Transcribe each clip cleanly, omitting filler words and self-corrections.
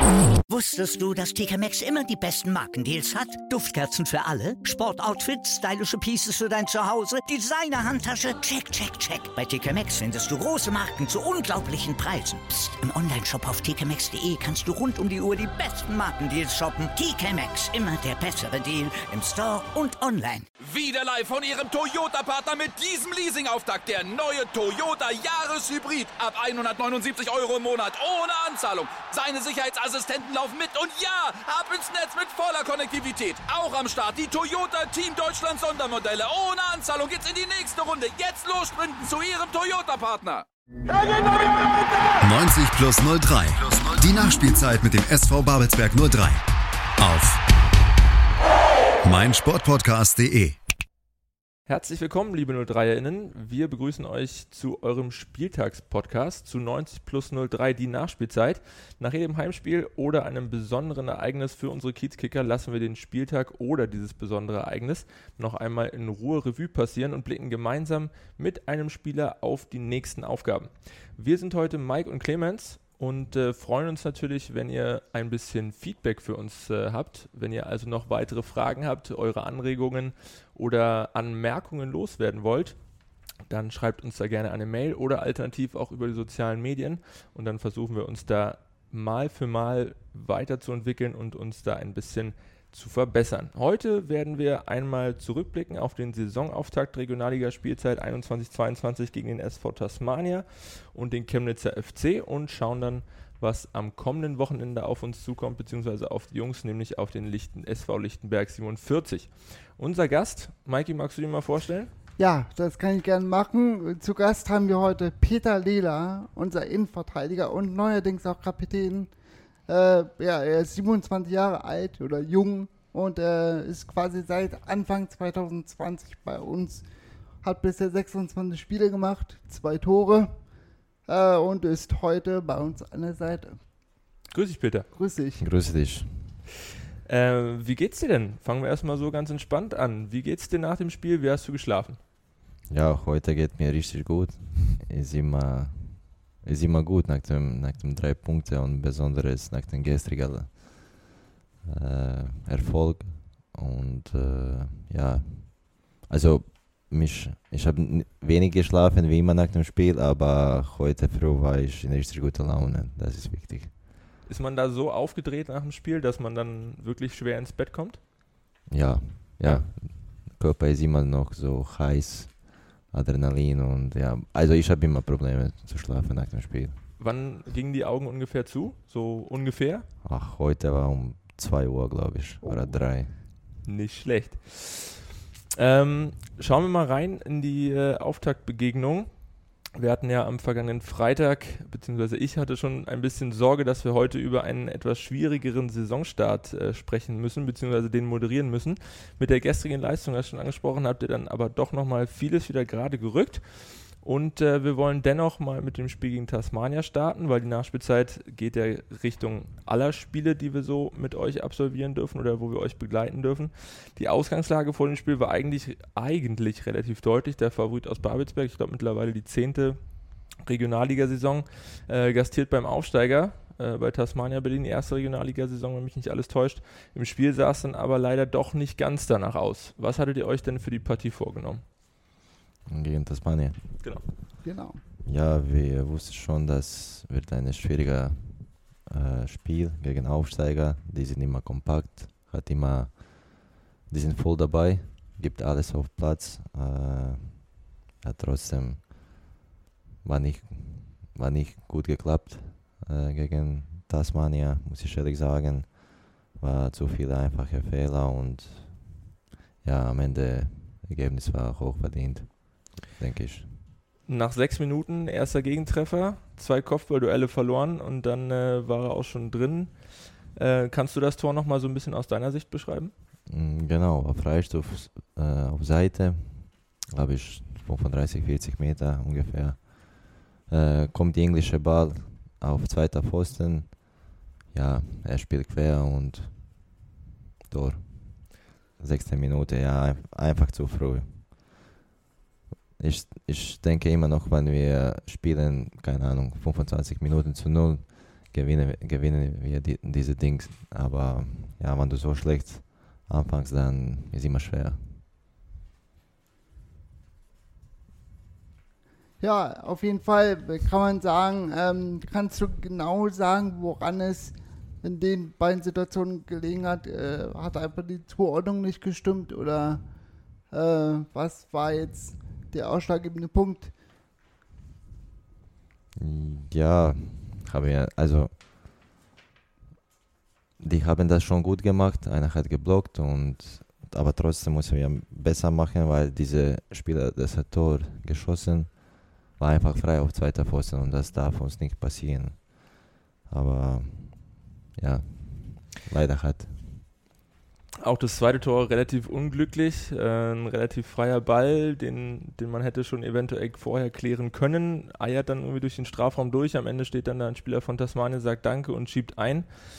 Wusstest du, dass TK Maxx immer die besten Markendeals hat? Duftkerzen für alle, Sportoutfits, stylische Pieces für dein Zuhause, Designer-Handtasche, check, check, check. Bei TK Maxx findest du große Marken zu unglaublichen Preisen. Psst. Im Onlineshop auf tkmaxx.de kannst du rund um die Uhr die besten Markendeals shoppen. TK Maxx, immer der bessere Deal im Store und online. Wieder live von Ihrem Toyota-Partner mit diesem Leasing-Auftakt. Der neue Toyota Jahreshybrid. Ab 179 € im Monat. Ohne Anzahlung. Seine Sicherheitsassistenten laufen mit. Und ja, ab ins Netz mit voller Konnektivität. Auch am Start die Toyota Team Deutschland Sondermodelle. Ohne Anzahlung geht's in die nächste Runde. Jetzt los sprinten zu Ihrem Toyota-Partner. 90 plus 03. Die Nachspielzeit mit dem SV Babelsberg 03. Auf meinsportpodcast.de. Herzlich willkommen, liebe 03erInnen. Wir begrüßen euch zu eurem Spieltagspodcast zu 90 plus 03, die Nachspielzeit. Nach jedem Heimspiel oder einem besonderen Ereignis für unsere Kiezkicker lassen wir den Spieltag oder dieses besondere Ereignis noch einmal in Ruhe Revue passieren und blicken gemeinsam mit einem Spieler auf die nächsten Aufgaben. Wir sind heute Mike und Clemens und freuen uns natürlich, wenn ihr ein bisschen Feedback für uns habt. Wenn ihr also noch weitere Fragen habt, eure Anregungen oder Anmerkungen loswerden wollt, dann schreibt uns da gerne eine Mail oder alternativ auch über die sozialen Medien und dann versuchen wir uns da Mal für Mal weiterzuentwickeln und uns da ein bisschen zu verbessern. Heute werden wir einmal zurückblicken auf den Saisonauftakt Regionalliga-Spielzeit 21-22 gegen den SV Tasmania und den Chemnitzer FC und schauen dann, was am kommenden Wochenende auf uns zukommt, beziehungsweise auf die Jungs, nämlich auf den SV Lichtenberg 47. Unser Gast, Maiki, magst du dir mal vorstellen? Ja, das kann ich gerne machen. Zu Gast haben wir heute Peter Lehler, unser Innenverteidiger und neuerdings auch Kapitän. Er ist 27 Jahre alt oder jung und ist quasi seit Anfang 2020 bei uns. Hat bisher 26 Spiele gemacht, 2 Tore und ist heute bei uns an der Seite. Grüß dich, Peter. Grüß dich. Grüß dich. Wie geht's dir denn? Fangen wir erstmal so ganz entspannt an. Wie geht's dir nach dem Spiel? Wie hast du geschlafen? Ja, heute geht mir richtig gut. Ist immer gut nach dem 3 Punkte und besonders nach dem gestrigen Erfolg. Und also ich habe wenig geschlafen wie immer nach dem Spiel, aber heute früh war ich in richtig guter Laune. Das ist wichtig. Ist man da so aufgedreht nach dem Spiel, dass man dann wirklich schwer ins Bett kommt? Ja. Der Körper ist immer noch so heiß. Adrenalin und ja, also ich habe immer Probleme zu schlafen nach dem Spiel. Wann gingen die Augen ungefähr zu? So ungefähr? Heute war um 2 Uhr, glaube ich, oder 3. Nicht schlecht. Schauen wir mal rein in die Auftaktbegegnung. Wir hatten ja am vergangenen Freitag, beziehungsweise ich hatte schon ein bisschen Sorge, dass wir heute über einen etwas schwierigeren Saisonstart sprechen müssen, beziehungsweise den moderieren müssen. Mit der gestrigen Leistung, das ich schon angesprochen habt ihr dann aber doch nochmal vieles wieder gerade gerückt. Und wir wollen dennoch mal mit dem Spiel gegen Tasmania starten, weil die Nachspielzeit geht ja Richtung aller Spiele, die wir so mit euch absolvieren dürfen oder wo wir euch begleiten dürfen. Die Ausgangslage vor dem Spiel war eigentlich relativ deutlich. Der Favorit aus Babelsberg, ich glaube mittlerweile die 10. Regionalligasaison, gastiert beim Aufsteiger bei Tasmania Berlin, die erste Regionalligasaison, wenn mich nicht alles täuscht. Im Spiel sah es dann aber leider doch nicht ganz danach aus. Was hattet ihr euch denn für die Partie vorgenommen? Gegen Tasmania. Genau. Ja, wir wussten schon, das wird ein schwieriger Spiel gegen Aufsteiger. Die sind immer kompakt, die sind voll dabei, gibt alles auf Platz. Trotzdem war nicht gut geklappt gegen Tasmania, muss ich ehrlich sagen. War zu viele einfache Fehler und ja, am Ende Ergebnis war hoch verdient, denke ich. Nach 6 Minuten erster Gegentreffer, 2 Kopfballduelle verloren und dann war er auch schon drin. Kannst du das Tor nochmal so ein bisschen aus deiner Sicht beschreiben? Genau, auf Freistoß auf Seite, glaube ich 35, 40 Meter ungefähr. Kommt der englische Ball auf 2. Pfosten. Ja, er spielt quer und Tor. 16 Minuten, ja, einfach zu früh. Ich denke immer noch, wenn wir spielen, keine Ahnung, 25 Minuten zu 0 gewinnen wir diese Dings. Aber ja, wenn du so schlecht anfängst, dann ist es immer schwer. Ja, auf jeden Fall kann man sagen, kannst du genau sagen, woran es in den beiden Situationen gelegen hat? Hat einfach die Zuordnung nicht gestimmt oder was war jetzt der ausschlaggebende Punkt? Ja, die haben das schon gut gemacht. Einer hat geblockt, aber trotzdem müssen wir besser machen, weil dieser Spieler, das hat Tor geschossen, war einfach frei auf zweiter Pfosten und das darf uns nicht passieren. Aber ja, leider hat. Auch das zweite Tor relativ unglücklich, ein relativ freier Ball, den man hätte schon eventuell vorher klären können, eiert dann irgendwie durch den Strafraum durch, am Ende steht dann da ein Spieler von Tasmanien, sagt Danke und schiebt ein.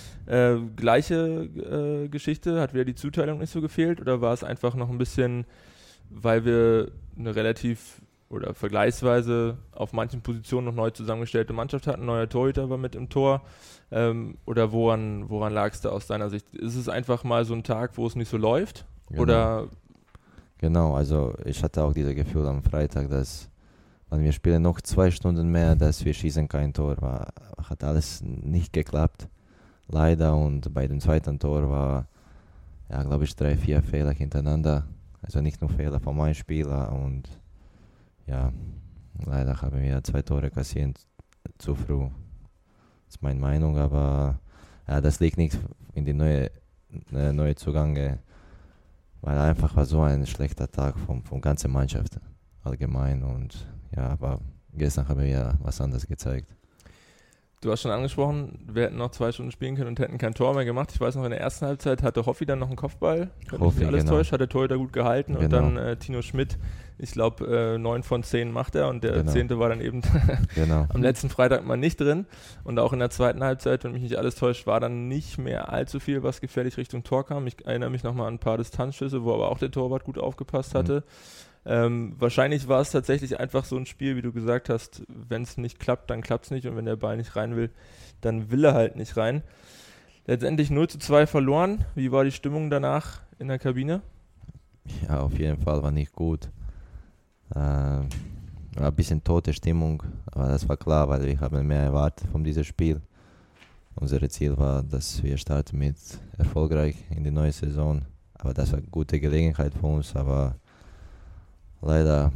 Gleiche Geschichte, hat wieder die Zuteilung nicht so gefehlt oder war es einfach noch ein bisschen, weil wir eine relativ oder vergleichsweise auf manchen Positionen noch neu zusammengestellte Mannschaft hatten, neuer Torhüter war mit im Tor, oder woran lag es da aus deiner Sicht? Ist es einfach mal so ein Tag, wo es nicht so läuft? Genau. Oder? Genau, also ich hatte auch dieses Gefühl am Freitag, dass wenn wir spielen noch 2 Stunden mehr, dass wir schießen kein Tor, hat alles nicht geklappt, leider, und bei dem zweiten Tor war, ja, glaube ich, 3-4 Fehler hintereinander, also nicht nur Fehler von meinem Spieler und ja, leider haben wir 2 Tore kassiert zu früh. Das ist meine Meinung, aber ja, das liegt nicht in die neue Zugange, weil einfach war so ein schlechter Tag von ganzer Mannschaft allgemein und ja, aber gestern haben wir was anderes gezeigt. Du hast schon angesprochen, wir hätten noch 2 Stunden spielen können und hätten kein Tor mehr gemacht. Ich weiß noch, in der ersten Halbzeit hatte Hoffi dann noch einen Kopfball. Hoffi, alles genau. täuscht, hat der Torhüter gut gehalten und dann Tino Schmidt, ich glaube 9 von 10 macht er und der 10. war dann eben am letzten Freitag mal nicht drin. Und auch in der zweiten Halbzeit, wenn mich nicht alles täuscht, war dann nicht mehr allzu viel, was gefährlich Richtung Tor kam. Ich erinnere mich nochmal an ein paar Distanzschüsse, wo aber auch der Torwart gut aufgepasst hatte. Wahrscheinlich war es tatsächlich einfach so ein Spiel, wie du gesagt hast, wenn es nicht klappt, dann klappt es nicht und wenn der Ball nicht rein will, dann will er halt nicht rein. Letztendlich 0-2 verloren. Wie war die Stimmung danach in der Kabine? Ja, auf jeden Fall war nicht gut. War ein bisschen tote Stimmung, aber das war klar, weil wir haben mehr erwartet von diesem Spiel. Unser Ziel war, dass wir starten mit erfolgreich in die neue Saison, aber das war eine gute Gelegenheit für uns, aber leider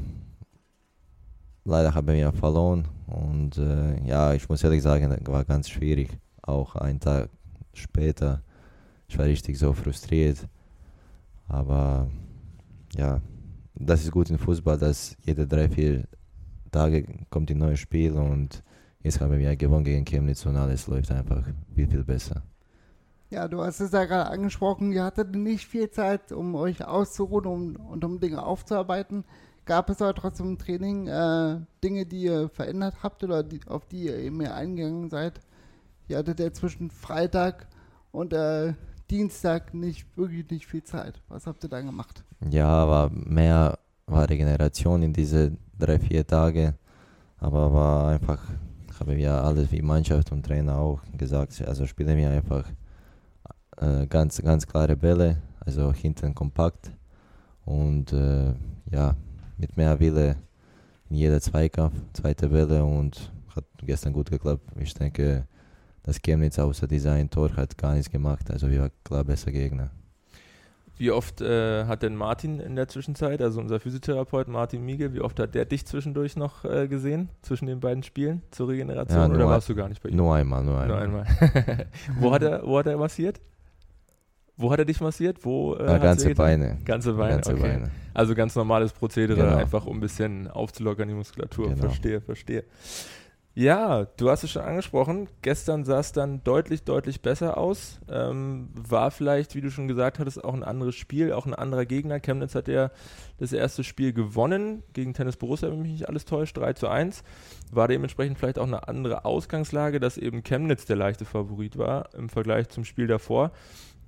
haben wir verloren und ja, ich muss ehrlich sagen, das war ganz schwierig. Auch einen Tag später, ich war richtig so frustriert, aber ja, das ist gut im Fußball, dass jede 3-4 Tage kommt ein neues Spiel und jetzt haben wir gewonnen gegen Chemnitz und alles läuft einfach viel, viel besser. Ja, du hast es ja gerade angesprochen, ihr hattet nicht viel Zeit, um euch auszuruhen und um Dinge aufzuarbeiten. Gab es aber trotzdem im Training Dinge, die ihr verändert habt oder auf die ihr eben mehr eingegangen seid? Ihr hattet ja zwischen Freitag und Dienstag wirklich nicht viel Zeit. Was habt ihr dann gemacht? Ja, war Regeneration in diese 3-4 Tage, aber war einfach, haben wir alles wie Mannschaft und Trainer auch gesagt, also spielen wir einfach ganz, ganz klare Bälle, also hinten kompakt und ja, mit mehr Wille in jeder Zweikampf, zweite Bälle und hat gestern gut geklappt. Ich denke, das Chemnitz außer dieser Tor hat gar nichts gemacht, also wir waren klar besser Gegner. Wie oft hat denn Martin in der Zwischenzeit, also unser Physiotherapeut Martin Miegel, wie oft hat der dich zwischendurch noch gesehen, zwischen den beiden Spielen zur Regeneration, oder warst du gar nicht bei ihm? Nur einmal. Wo hat er massiert? Wo hat er dich massiert? Ganze Beine. Ganze Beine, ganze okay. Beine. Also ganz normales Prozedere, Genau. Einfach um ein bisschen aufzulockern die Muskulatur. Genau. Verstehe. Ja, du hast es schon angesprochen, gestern sah es dann deutlich besser aus. War vielleicht, wie du schon gesagt hattest, auch ein anderes Spiel, auch ein anderer Gegner. Chemnitz hat ja das erste Spiel gewonnen gegen Tennis Borussia, wenn mich nicht alles täuscht, 3-1. War dementsprechend vielleicht auch eine andere Ausgangslage, dass eben Chemnitz der leichte Favorit war im Vergleich zum Spiel davor.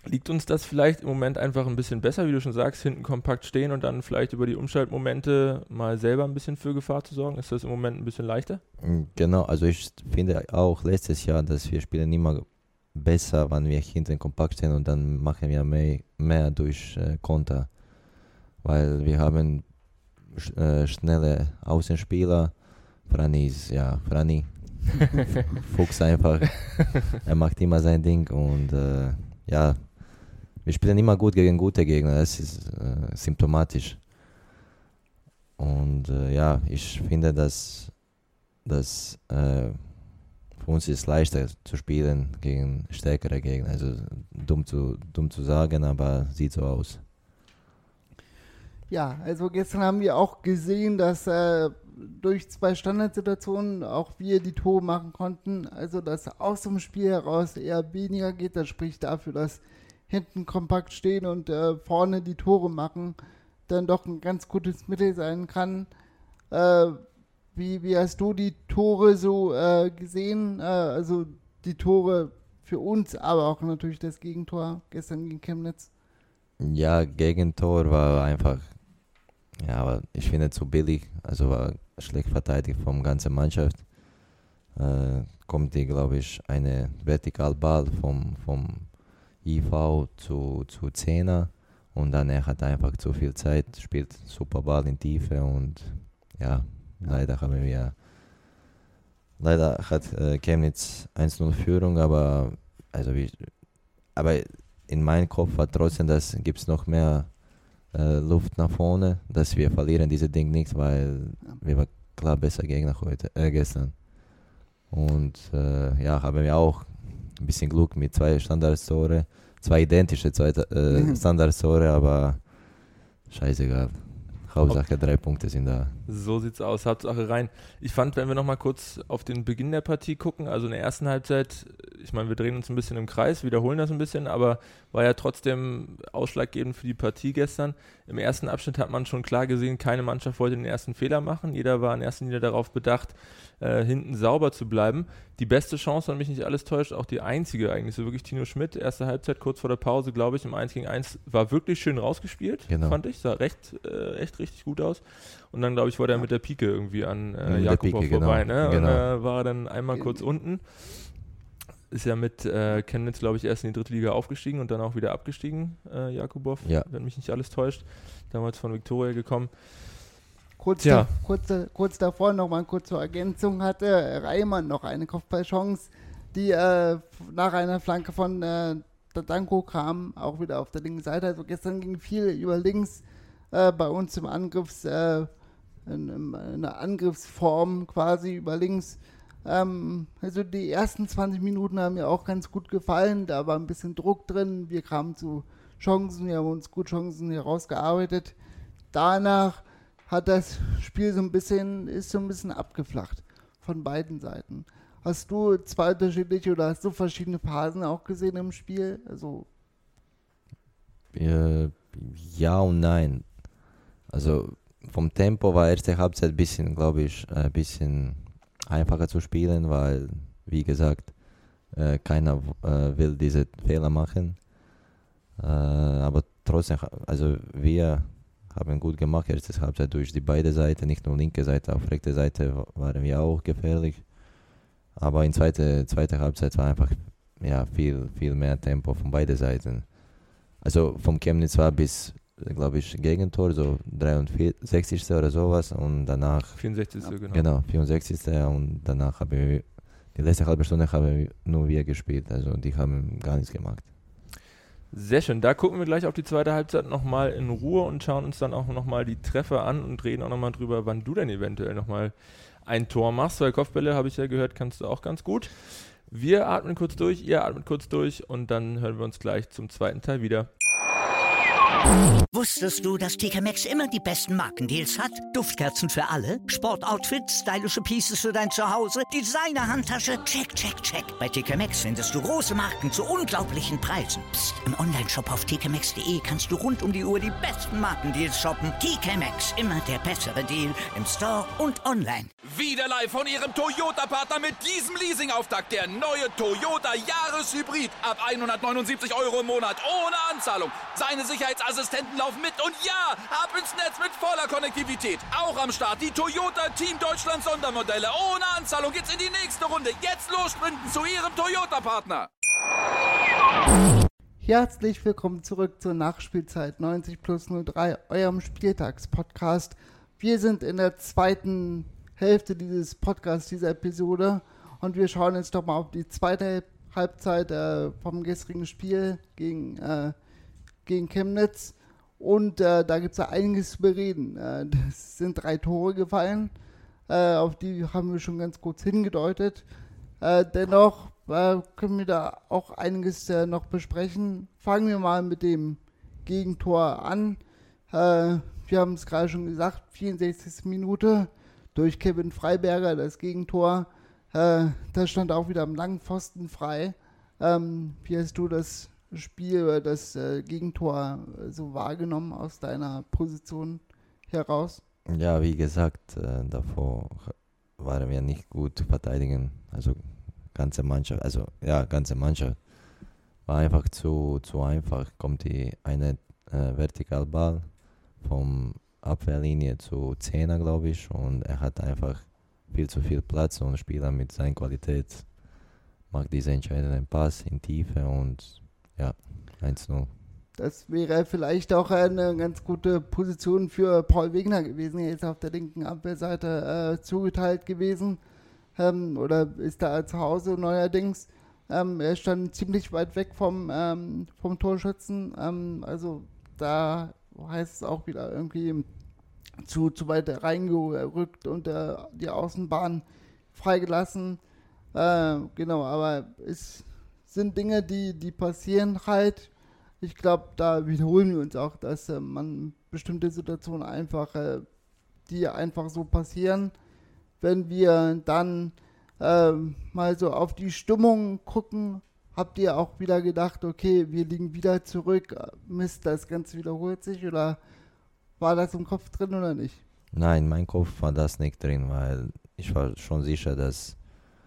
Liegt uns das vielleicht im Moment einfach ein bisschen besser, wie du schon sagst, hinten kompakt stehen und dann vielleicht über die Umschaltmomente mal selber ein bisschen für Gefahr zu sorgen? Ist das im Moment ein bisschen leichter? Genau, also ich finde auch letztes Jahr, dass wir spielen immer besser, wenn wir hinten kompakt stehen und dann machen wir mehr durch Konter. Weil wir haben schnelle Außenspieler. Franny ist, Franny. Fuchs einfach. Er macht immer sein Ding und wir spielen immer gut gegen gute Gegner, das ist symptomatisch. Und ich finde, dass für uns ist leichter zu spielen gegen stärkere Gegner. Also dumm zu sagen, aber sieht so aus. Ja, also gestern haben wir auch gesehen, dass durch 2 Standardsituationen auch wir die Tore machen konnten. Also dass aus dem Spiel heraus eher weniger geht. Das spricht dafür, dass hinten kompakt stehen und vorne die Tore machen dann doch ein ganz gutes Mittel sein kann. Wie hast du die Tore so gesehen? Also die Tore für uns, aber auch natürlich das Gegentor gestern gegen Chemnitz. Ja, Gegentor war einfach, aber ich finde zu billig, also war schlecht verteidigt vom ganzen Mannschaft. Kommt die, glaube ich, eine Vertikalball vom IV zu 10er und dann er hat einfach zu viel Zeit, spielt super Ball in Tiefe und leider hat Chemnitz 1-0 Führung, aber in meinem Kopf war trotzdem, dass gibt es noch mehr Luft nach vorne, dass wir verlieren diese Ding nicht, weil wir waren klar besser Gegner gestern. Und haben wir auch ein bisschen Glück mit 2 Standardtore, 2 identische Standardtore, aber scheißegal. Hauptsache 3 Punkte sind da. So sieht's aus, Hauptsache rein. Ich fand, wenn wir nochmal kurz auf den Beginn der Partie gucken, also in der ersten Halbzeit, ich meine, wir drehen uns ein bisschen im Kreis, wiederholen das ein bisschen, aber war ja trotzdem ausschlaggebend für die Partie gestern. Im ersten Abschnitt hat man schon klar gesehen, keine Mannschaft wollte den ersten Fehler machen. Jeder war in erster Linie darauf bedacht, hinten sauber zu bleiben. Die beste Chance, wenn mich nicht alles täuscht, auch die einzige eigentlich, so wirklich Tino Schmidt, erste Halbzeit kurz vor der Pause, glaube ich, im 1-gegen-1, war wirklich schön rausgespielt, fand ich, sah echt richtig gut aus. Und dann, glaube ich, war der mit der Pike irgendwie an Jakubow vorbei, ne? Und war er dann einmal kurz unten. Ist ja mit Chemnitz, glaube ich, erst in die 3. Liga aufgestiegen und dann auch wieder abgestiegen, Jakubow, wenn mich nicht alles täuscht. Damals von Viktoria gekommen. Kurz davor nochmal kurz zur Ergänzung hatte Reimann noch eine Kopfballchance, die nach einer Flanke von Dadanko kam, auch wieder auf der linken Seite. Also gestern ging viel über links bei uns im Angriffs, in einer Angriffsform quasi über links. Also die ersten 20 Minuten haben mir auch ganz gut gefallen, da war ein bisschen Druck drin, wir kamen zu Chancen, wir haben uns gut Chancen herausgearbeitet. Danach hat das Spiel so ein bisschen abgeflacht von beiden Seiten. Hast du 2 unterschiedliche oder hast du verschiedene Phasen auch gesehen im Spiel? Also ja und nein. Also vom Tempo war erste Halbzeit ein bisschen, glaube ich, ein bisschen einfacher zu spielen, weil, wie gesagt, keiner will diese Fehler machen. Aber trotzdem, also wir haben gut gemacht, erste Halbzeit durch die beide Seiten, nicht nur linke Seite, auf rechte Seite waren wir auch gefährlich. Aber in zweite Halbzeit war einfach viel mehr Tempo von beiden Seiten. Also vom Chemnitz war bis, glaube ich, Gegentor, so 63. oder sowas und danach 64. Genau, 64. und danach haben wir, die letzte halbe Stunde haben nur wir gespielt, also die haben gar nichts gemacht. Sehr schön, da gucken wir gleich auf die zweite Halbzeit nochmal in Ruhe und schauen uns dann auch nochmal die Treffer an und reden auch nochmal drüber, wann du denn eventuell nochmal ein Tor machst, weil Kopfbälle, habe ich ja gehört, kannst du auch ganz gut. Wir atmen kurz durch, ihr atmet kurz durch und dann hören wir uns gleich zum zweiten Teil wieder. Wusstest du, dass TK Maxx immer die besten Markendeals hat? Duftkerzen für alle, Sportoutfits, stylische Pieces für dein Zuhause, Designer-Handtasche, check, check, check. Bei TK Maxx findest du große Marken zu unglaublichen Preisen. Psst. Im Onlineshop auf tkmaxx.de kannst du rund um die Uhr die besten Markendeals shoppen. TK Maxx, immer der bessere Deal im Store und online. Wieder live von Ihrem Toyota-Partner mit diesem Leasing-Auftakt. Der neue Toyota Jahreshybrid. Ab 179 € im Monat. Ohne Anzahlung. Seine Sicherheitsassistenten laufen mit. Und ja, ab ins Netz mit voller Konnektivität. Auch am Start die Toyota Team Deutschland Sondermodelle. Ohne Anzahlung geht's in die nächste Runde. Jetzt los sprinten zu Ihrem Toyota-Partner. Herzlich willkommen zurück zur Nachspielzeit 90+03, eurem Spieltagspodcast. Wir sind in der zweiten Hälfte dieses Podcasts, dieser Episode, und wir schauen jetzt doch mal auf die zweite Halbzeit vom gestrigen Spiel gegen Chemnitz. Und da gibt es ja einiges zu bereden. Es sind 3 Tore gefallen, auf die haben wir schon ganz kurz hingedeutet. Dennoch können wir da auch einiges noch besprechen. Fangen wir mal mit dem Gegentor an. Wir haben es gerade schon gesagt, 64. Minute durch Kevin Freiberger, das Gegentor. Das stand auch wieder am langen Pfosten frei. Wie hast du das Spiel oder das Gegentor so wahrgenommen aus deiner Position heraus? Ja, wie gesagt, davor waren wir nicht gut verteidigen. Also ganze Mannschaft war einfach zu einfach. Kommt die eine Vertikalball vom Abwehrlinie zu 10er, glaube ich, und er hat einfach viel zu viel Platz und Spieler mit seiner Qualität macht diesen entscheidenden Pass in Tiefe und ja, 1-0. Das wäre vielleicht auch eine ganz gute Position für Paul Wegner gewesen, er ist auf der linken Abwehrseite zugeteilt gewesen. Oder ist da zu Hause neuerdings. Er stand ziemlich weit weg vom Torschützen. Also da heißt es auch wieder irgendwie zu weit reingerückt und die Außenbahn freigelassen. Genau, aber es sind Dinge, die passieren halt. Ich glaube, da wiederholen wir uns auch, dass man bestimmte Situationen die einfach so passieren. Wenn wir dann mal so auf die Stimmung gucken, habt ihr auch wieder gedacht, okay, wir liegen wieder zurück, Mist, das Ganze wiederholt sich, oder war das im Kopf drin oder nicht? Nein, in meinem Kopf war das nicht drin, weil ich war schon sicher, dass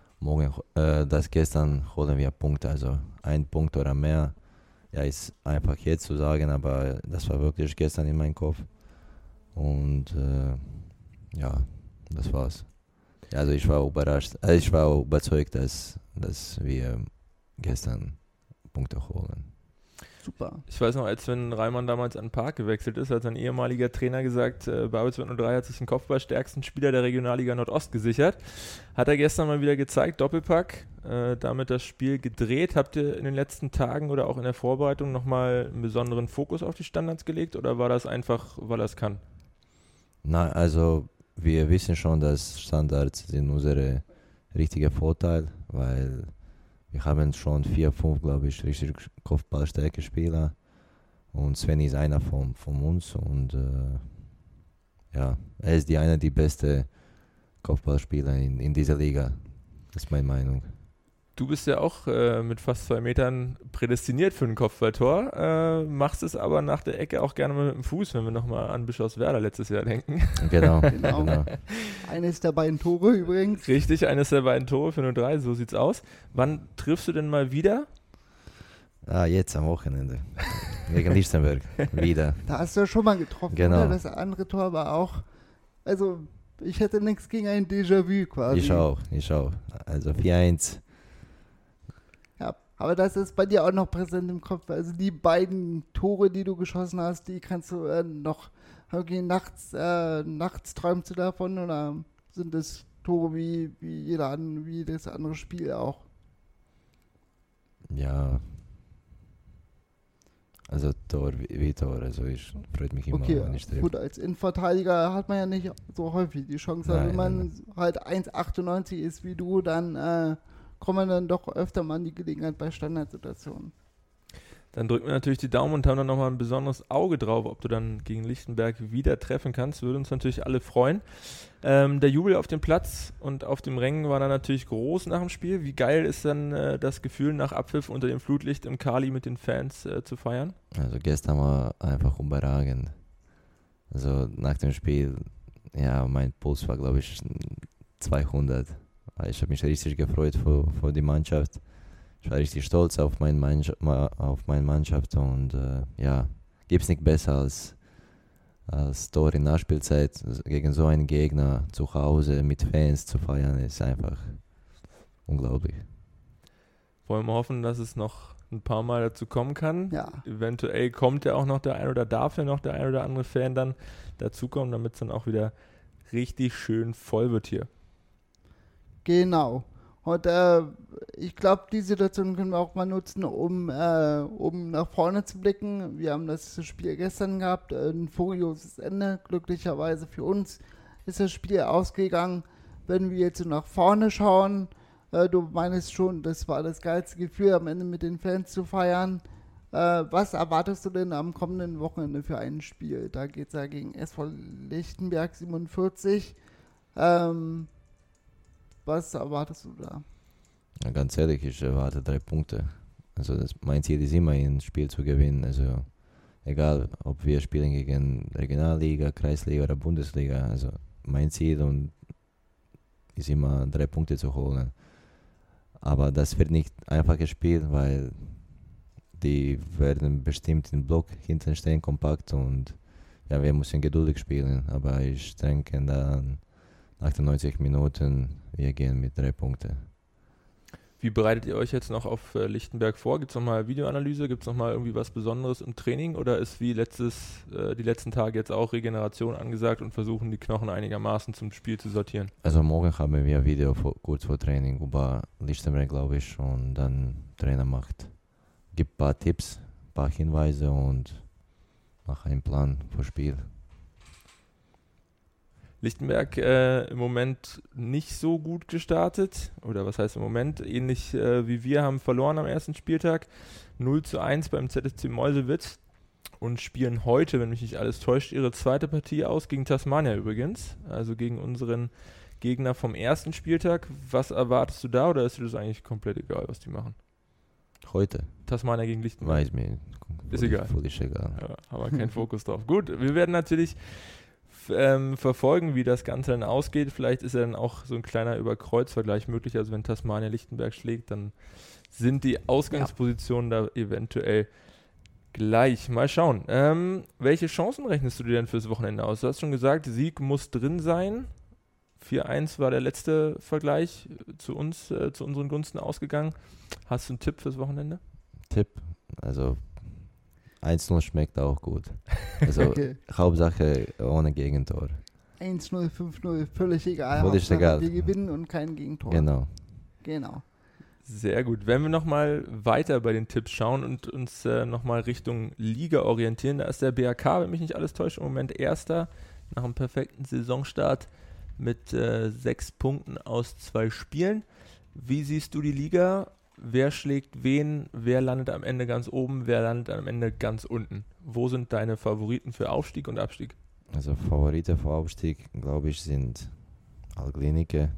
gestern holen wir Punkte, also 1 Punkt oder mehr. Ja, ist einfach jetzt zu sagen, aber das war wirklich gestern in meinem Kopf. Und ja, das war's. Also ich war überzeugt, dass wir gestern Punkte holen. Super. Ich weiß noch, als wenn Reimann damals an den Park gewechselt ist, hat sein ehemaliger Trainer gesagt, Babelsberg 03 hat sich den kopfballstärksten Spieler der Regionalliga Nordost gesichert. Hat er gestern mal wieder gezeigt, Doppelpack, damit das Spiel gedreht. Habt ihr in den letzten Tagen oder auch in der Vorbereitung nochmal einen besonderen Fokus auf die Standards gelegt oder war das einfach, weil er es kann? Nein, also wir wissen schon, dass Standards sind unser richtiger Vorteil, weil wir haben schon 4, 5, glaube ich, richtig kopfballstarke Spieler und Sven ist einer von uns und ja, er ist die beste Kopfballspieler in dieser Liga, das ist meine Meinung. Du bist ja auch mit fast 2 Metern prädestiniert für ein Kopfballtor, machst es aber nach der Ecke auch gerne mal mit dem Fuß, wenn wir nochmal an Bischofswerda letztes Jahr denken. Genau. Eines der beiden Tore übrigens. Richtig, eines der beiden Tore für 03, so sieht's aus. Wann triffst du denn mal wieder? Jetzt am Wochenende, gegen Lichtenberg, wieder. Da hast du ja schon mal getroffen, genau. Oder? Das andere Tor war auch, also ich hätte nichts gegen ein Déjà-vu quasi. Ich auch. Also 4-1. Ja, aber das ist bei dir auch noch präsent im Kopf. Also die beiden Tore, die du geschossen hast, die kannst du noch irgendwie nachts träumst du davon, oder sind das Tore wie das andere Spiel auch? Ja, also Tor wie Tor, also ich freut mich immer, okay, wenn ich treffe. Gut, als Innenverteidiger hat man ja nicht so häufig die Chance, aber wenn man halt 1,98 ist wie du, dann kommt man dann doch öfter mal an die Gelegenheit bei Standardsituationen. Dann drücken wir natürlich die Daumen und haben dann nochmal ein besonderes Auge drauf, ob du dann gegen Lichtenberg wieder treffen kannst. Würde uns natürlich alle freuen. Der Jubel auf dem Platz und auf dem Rängen war dann natürlich groß nach dem Spiel. Wie geil ist dann das Gefühl, nach Abpfiff unter dem Flutlicht im Kali mit den Fans zu feiern? Also gestern war einfach überragend. Also nach dem Spiel, ja, mein Puls war, glaube ich, 200. Ich habe mich richtig gefreut für die Mannschaft. Ich war richtig stolz auf meine Mannschaft und gibt es nicht besser als Tor in Nachspielzeit gegen so einen Gegner zu Hause mit Fans zu feiern, ist einfach unglaublich. Wollen wir hoffen, dass es noch ein paar Mal dazu kommen kann. Ja. Eventuell kommt ja auch noch der ein oder darf ja noch der ein oder andere Fan dann dazukommen, damit es dann auch wieder richtig schön voll wird hier. Genau. Und ich glaube, die Situation können wir auch mal nutzen, um nach vorne zu blicken. Wir haben das Spiel gestern gehabt, ein furioses Ende. Glücklicherweise für uns ist das Spiel ausgegangen. Wenn wir jetzt so nach vorne schauen, du meinst schon, das war das geilste Gefühl, am Ende mit den Fans zu feiern. Was erwartest du denn am kommenden Wochenende für ein Spiel? Da geht es ja gegen SV Lichtenberg 47. Was erwartest du da? Ja, ganz ehrlich, ich erwarte 3 Punkte. Also mein Ziel ist immer, ein Spiel zu gewinnen. Also egal, ob wir spielen gegen Regionalliga, Kreisliga oder Bundesliga. Also mein Ziel ist immer 3 Punkte zu holen. Aber das wird nicht einfach gespielt, weil die werden bestimmt im Block hinten stehen, kompakt, und ja, wir müssen geduldig spielen. Aber ich denke dann, nach den 90 Minuten, wir gehen mit 3 Punkten. Wie bereitet ihr euch jetzt noch auf Lichtenberg vor? Gibt es nochmal Videoanalyse? Gibt es nochmal irgendwie was Besonderes im Training? Oder ist wie die letzten Tage jetzt auch Regeneration angesagt und versuchen die Knochen einigermaßen zum Spiel zu sortieren? Also morgen haben wir ein Video kurz vor Training über Lichtenberg, glaube ich, und dann Trainer gibt ein paar Tipps, ein paar Hinweise und macht einen Plan für Spiel. Lichtenberg im Moment nicht so gut gestartet, oder was heißt im Moment, ähnlich wie wir, haben verloren am ersten Spieltag, 0:1 beim ZSC Meuselwitz, und spielen heute, wenn mich nicht alles täuscht, ihre zweite Partie aus, gegen Tasmania übrigens, also gegen unseren Gegner vom ersten Spieltag. Was erwartest du da, oder ist dir das eigentlich komplett egal, was die machen? Heute? Tasmania gegen Lichtenberg. Weiß mir. Ist egal. Völlig egal. Ja, haben wir keinen Fokus drauf. Gut, wir werden natürlich verfolgen, wie das Ganze dann ausgeht. Vielleicht ist ja dann auch so ein kleiner Überkreuzvergleich möglich. Also wenn Tasmania Lichtenberg schlägt, dann sind die Ausgangspositionen da eventuell gleich. Mal schauen. Welche Chancen rechnest du dir denn fürs Wochenende aus? Du hast schon gesagt, Sieg muss drin sein. 4:1 war der letzte Vergleich zu uns, zu unseren Gunsten ausgegangen. Hast du einen Tipp fürs Wochenende? Tipp? Also 1:0 schmeckt auch gut. Also Okay. Hauptsache ohne Gegentor. 1-0, 5-0, völlig egal. Völlig Hauptsache, egal. Wir gewinnen und kein Gegentor. Genau. Sehr gut. Wenn wir nochmal weiter bei den Tipps schauen und uns nochmal Richtung Liga orientieren, da ist der BHK, wenn mich nicht alles täuscht, im Moment Erster nach einem perfekten Saisonstart mit 6 Punkten aus 2 Spielen. Wie siehst du die Liga? Wer schlägt wen? Wer landet am Ende ganz oben? Wer landet am Ende ganz unten? Wo sind deine Favoriten für Aufstieg und Abstieg? Also Favoriten für Aufstieg, glaube ich, sind Alklinike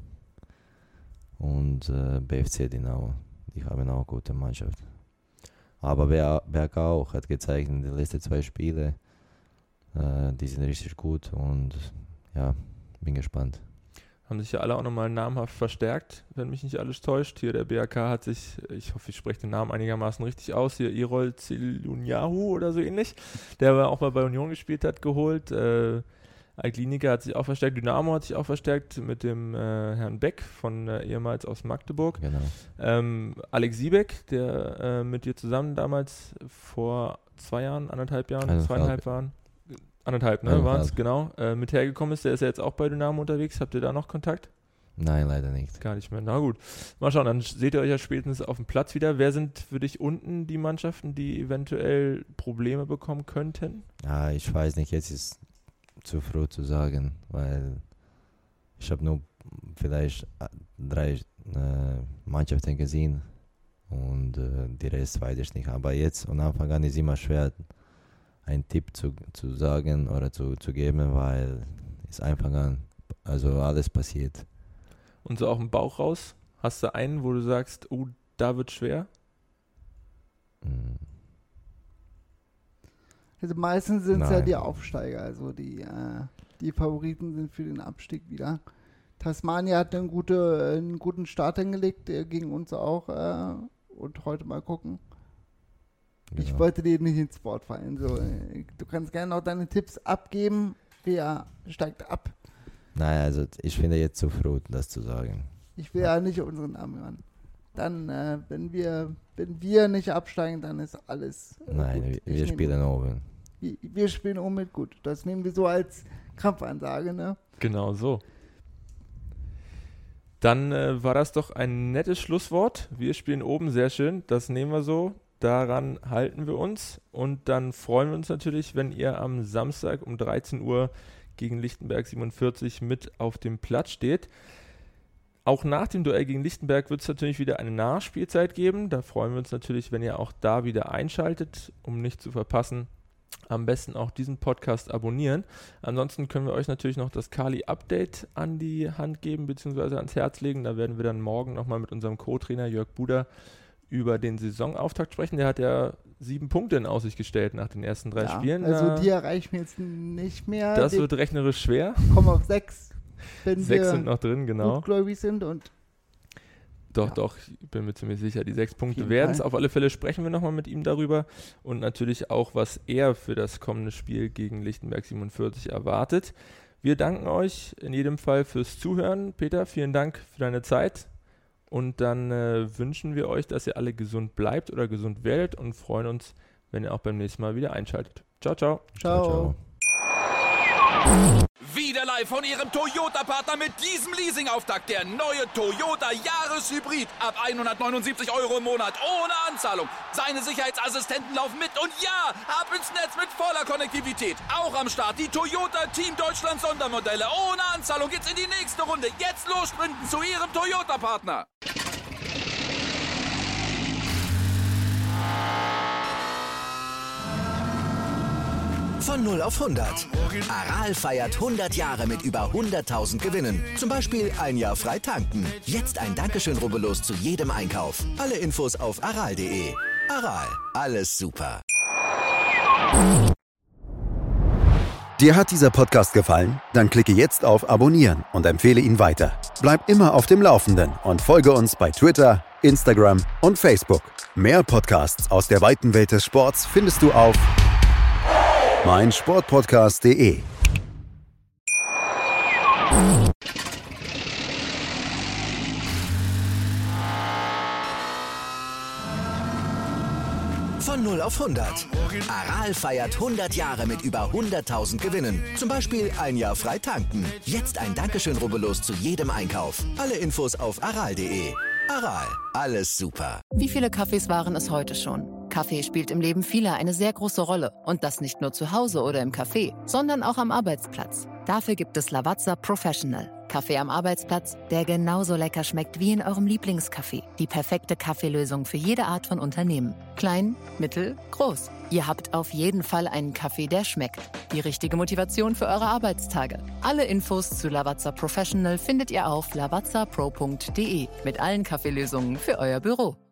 und BFC Dynamo. Die haben auch eine gute Mannschaft. Aber BHK auch hat gezeigt in den letzten 2 Spielen, die sind richtig gut, und ja, bin gespannt. Haben sich ja alle auch nochmal namhaft verstärkt, wenn mich nicht alles täuscht. Hier der BHK hat sich, ich hoffe, ich spreche den Namen einigermaßen richtig aus, hier Irol Zelunyahu oder so ähnlich, der aber auch mal bei Union gespielt hat, geholt. Alklinika hat sich auch verstärkt, Dynamo hat sich auch verstärkt mit dem Herrn Beck von ehemals aus Magdeburg. Genau. Alex Siebeck, der mit dir zusammen damals vor 2 Jahren, 1,5 Jahren, 2,5 Jahren, 1,5, ne, waren es, genau, mit hergekommen ist. Der ist ja jetzt auch bei Dynamo unterwegs. Habt ihr da noch Kontakt? Nein, leider nicht. Gar nicht mehr. Na gut. Mal schauen, dann seht ihr euch ja spätestens auf dem Platz wieder. Wer sind für dich unten die Mannschaften, die eventuell Probleme bekommen könnten? Ja, ich weiß nicht, jetzt ist zu früh zu sagen, weil ich habe nur vielleicht 3 Mannschaften gesehen Und die Rest weiß ich nicht. Aber jetzt von Anfang an ist immer schwer, einen Tipp zu sagen oder zu geben, weil es Anfang an, also alles passiert. Und so auch im Bauch raus, hast du einen, wo du sagst, da wird schwer? Also meistens sind es ja die Aufsteiger, also die Favoriten sind für den Abstieg wieder. Tasmania hat einen guten Start hingelegt, gegen uns auch. Und heute mal gucken. Genau. Ich wollte dir nicht ins Wort fallen. So, du kannst gerne noch deine Tipps abgeben. Wer steigt ab? Naja, also ich finde jetzt zu früh, das zu sagen. Ich will ja nicht unseren Namen hören. Dann, wenn wir nicht absteigen, dann ist alles Nein, gut. wir spielen oben. Wir spielen oben mit gut. Das nehmen wir so als Kampfansage, ne? Genau so. Dann war das doch ein nettes Schlusswort. Wir spielen oben, sehr schön. Das nehmen wir so. Daran halten wir uns. Und dann freuen wir uns natürlich, wenn ihr am Samstag um 13 Uhr gegen Lichtenberg 47 mit auf dem Platz steht. Auch nach dem Duell gegen Lichtenberg wird es natürlich wieder eine Nachspielzeit geben. Da freuen wir uns natürlich, wenn ihr auch da wieder einschaltet, um nicht zu verpassen. Am besten auch diesen Podcast abonnieren. Ansonsten können wir euch natürlich noch das Kali-Update an die Hand geben bzw. ans Herz legen. Da werden wir dann morgen nochmal mit unserem Co-Trainer Jörg Buder über den Saisonauftakt sprechen. Der hat ja 7 Punkte in Aussicht gestellt nach den ersten 3 Spielen. Also die erreichen wir jetzt nicht mehr. Das wird rechnerisch schwer. Kommen auf 6, wenn 6 wir sind noch drin, genau. gutgläubig sind und Doch, ich bin mir ziemlich sicher, die 6 Punkte werden es. Auf alle Fälle sprechen wir nochmal mit ihm darüber und natürlich auch, was er für das kommende Spiel gegen Lichtenberg 47 erwartet. Wir danken euch in jedem Fall fürs Zuhören. Peter, vielen Dank für deine Zeit und dann wünschen wir euch, dass ihr alle gesund bleibt oder gesund werdet und freuen uns, wenn ihr auch beim nächsten Mal wieder einschaltet. Ciao, ciao. Ciao. Wieder live von Ihrem Toyota-Partner mit diesem Leasing-Auftakt. Der neue Toyota Jahreshybrid. Ab 179 € im Monat. Ohne Anzahlung. Seine Sicherheitsassistenten laufen mit. Und ja, ab ins Netz mit voller Konnektivität. Auch am Start die Toyota Team Deutschland Sondermodelle. Ohne Anzahlung geht's in die nächste Runde. Jetzt los sprinten zu Ihrem Toyota-Partner. Von 0 auf 100. Aral feiert 100 Jahre mit über 100.000 Gewinnen. Zum Beispiel ein Jahr frei tanken. Jetzt ein Dankeschön, rubbellos zu jedem Einkauf. Alle Infos auf aral.de. Aral, alles super. Dir hat dieser Podcast gefallen? Dann klicke jetzt auf Abonnieren und empfehle ihn weiter. Bleib immer auf dem Laufenden und folge uns bei Twitter, Instagram und Facebook. Mehr Podcasts aus der weiten Welt des Sports findest du auf meinsportpodcast.de. Von 0 auf 100. Aral feiert 100 Jahre mit über 100.000 Gewinnen. Zum Beispiel ein Jahr frei tanken. Jetzt ein Dankeschön, rubbellos zu jedem Einkauf. Alle Infos auf aral.de. Aral, alles super. Wie viele Kaffees waren es heute schon? Kaffee spielt im Leben vieler eine sehr große Rolle. Und das nicht nur zu Hause oder im Café, sondern auch am Arbeitsplatz. Dafür gibt es Lavazza Professional. Kaffee am Arbeitsplatz, der genauso lecker schmeckt wie in eurem Lieblingscafé. Die perfekte Kaffeelösung für jede Art von Unternehmen. Klein, mittel, groß. Ihr habt auf jeden Fall einen Kaffee, der schmeckt. Die richtige Motivation für eure Arbeitstage. Alle Infos zu Lavazza Professional findet ihr auf lavazzapro.de mit allen Kaffeelösungen für euer Büro.